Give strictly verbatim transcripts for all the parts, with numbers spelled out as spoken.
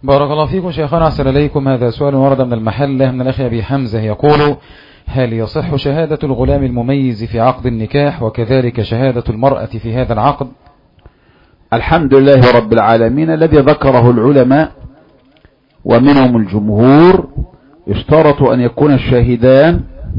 بارك الله فيكم شيخنا، أحسن إليكم. هذا سؤال ورد من المحلة من الأخ أبي حمزة يقول: هل يصح شهادة الغلام المميز في عقد النكاح وكذلك شهادة المرأة في هذا العقد؟ الحمد لله رب العالمين. الذي ذكره العلماء ومنهم الجمهور اشترطوا أن يكون الشاهدان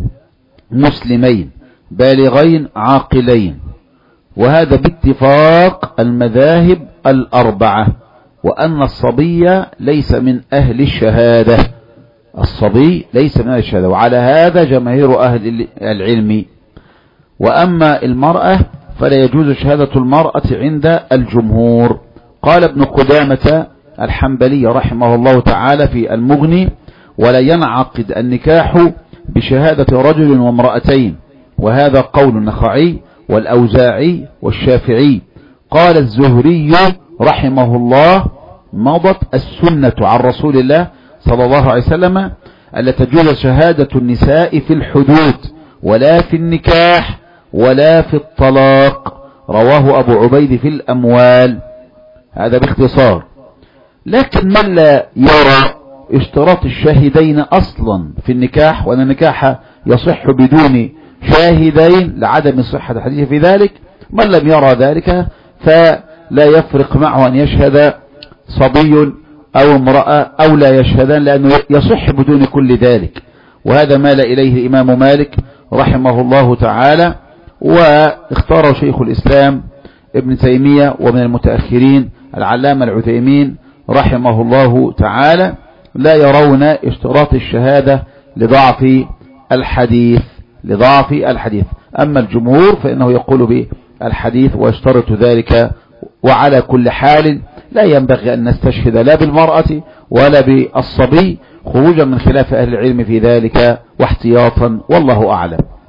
مسلمين بالغين عاقلين، وهذا باتفاق المذاهب الأربعة، وأن الصبي ليس من أهل الشهادة، الصبي ليس من أهل الشهادة، وعلى هذا جماهير أهل العلم. وأما المرأة فلا يجوز شهادة المرأة عند الجمهور. قال ابن قدامة الحنبلي رحمه الله تعالى في المغني: ولا ينعقد النكاح بشهادة رجل وامرأتين، وهذا قول النخعي والأوزاعي والشافعي. قال الزهري رحمه الله: مضت السنة عن رسول الله صلى الله عليه وسلم ألا تجوز شهادة النساء في الحدود ولا في النكاح ولا في الطلاق. رواه أبو عبيد في الأموال. هذا باختصار. لكن من لا يرى اشتراط الشاهدين أصلا في النكاح، وأن النكاح يصح بدون شاهدين لعدم صحة الحديث في ذلك، من لم يرى ذلك فلا يفرق معه أن يشهد صبي أو امرأة أو لا يشهدان، لأنه يصح بدون كل ذلك. وهذا مال إليه الإمام مالك رحمه الله تعالى، واختاره شيخ الإسلام ابن تيمية ومن المتأخرين العلامة العثيمين رحمه الله تعالى، لا يرون اشتراط الشهادة لضعف الحديث لضعف الحديث. أما الجمهور فإنه يقول بالحديث ويشترط ذلك. وعلى كل حال لا ينبغي أن نستشهد لا بالمرأة ولا بالصبي، خروجا من خلاف أهل العلم في ذلك واحتياطا، والله أعلم.